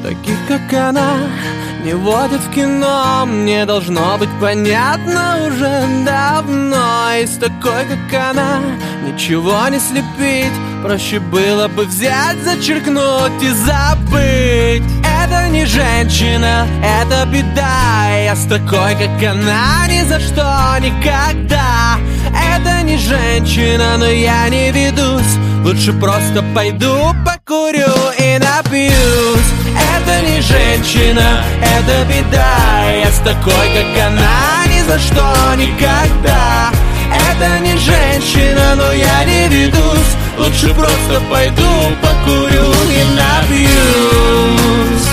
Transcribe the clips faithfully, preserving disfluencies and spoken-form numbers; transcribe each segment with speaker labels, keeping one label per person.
Speaker 1: Таких, как она, не водят в кино. Мне должно быть понятно уже давно. И с такой, как она, ничего не слепить. Проще было бы взять, зачеркнуть и забыть. Это не женщина, это беда. Я с такой, как она, ни за что, никогда. Это не женщина, но я не ведусь. Лучше просто пойду, покурю и напьюсь. Это не женщина, это беда. Я с такой, как она, ни за что, никогда. Это не женщина, но я не ведусь. Лучше просто пойду, покурю и напьюсь.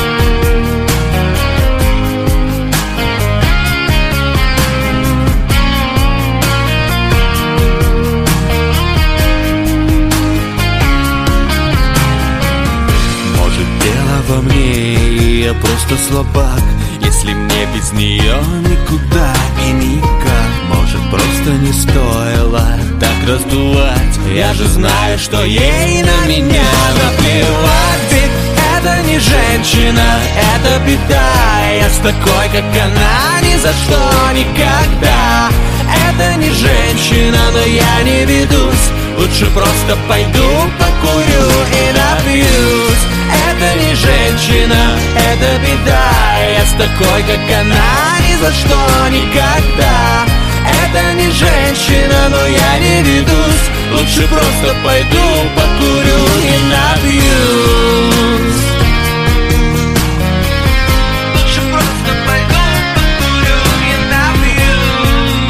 Speaker 1: Во мне, я просто слабак. Если мне без нее никуда и никак. Может, просто не стоило так раздувать. Я же знаю, что ей на меня наплевать. Ведь это не женщина, это беда. Я с такой, как она, ни за что, никогда. Это не женщина, но я не ведусь. Лучше просто пойду, покурю и напьюсь. Это не женщина, это беда. Я с такой, как она, ни за что, никогда. Это не женщина, но я не ведусь. Лучше просто пойду, покурю и напьюсь. Лучше просто пойду, покурю и напьюсь.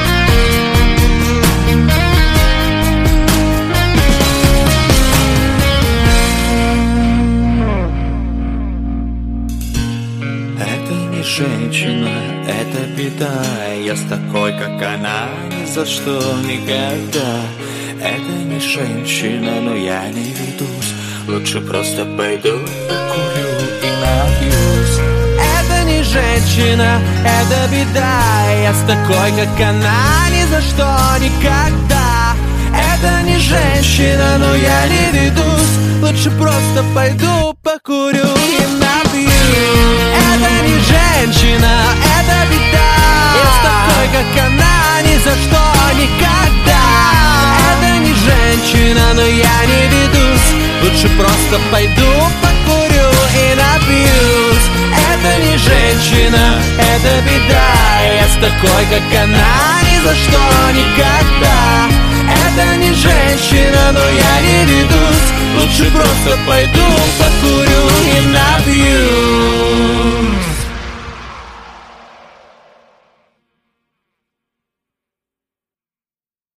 Speaker 1: Это не женщина, это беда. Я с такой, как она, ни за что, никогда. Это не женщина, но я не ведусь. Лучше просто пойду, покурю и напьюсь. Это не женщина, это беда. Я с такой, как она, ни за что, никогда. Это не женщина, но я не ведусь. Лучше просто пойду, покурю и напьюсь. Это не женщина, это беда. Я с такой, как она, ни за что, никогда. Это не женщина, но я не ведусь. Лучше просто пойду, покурю и напьюсь. Это не женщина, это беда. Я с такой, как она, ни за что, никогда. Это не женщина, но я не ведусь. Лучше просто пойду, покурю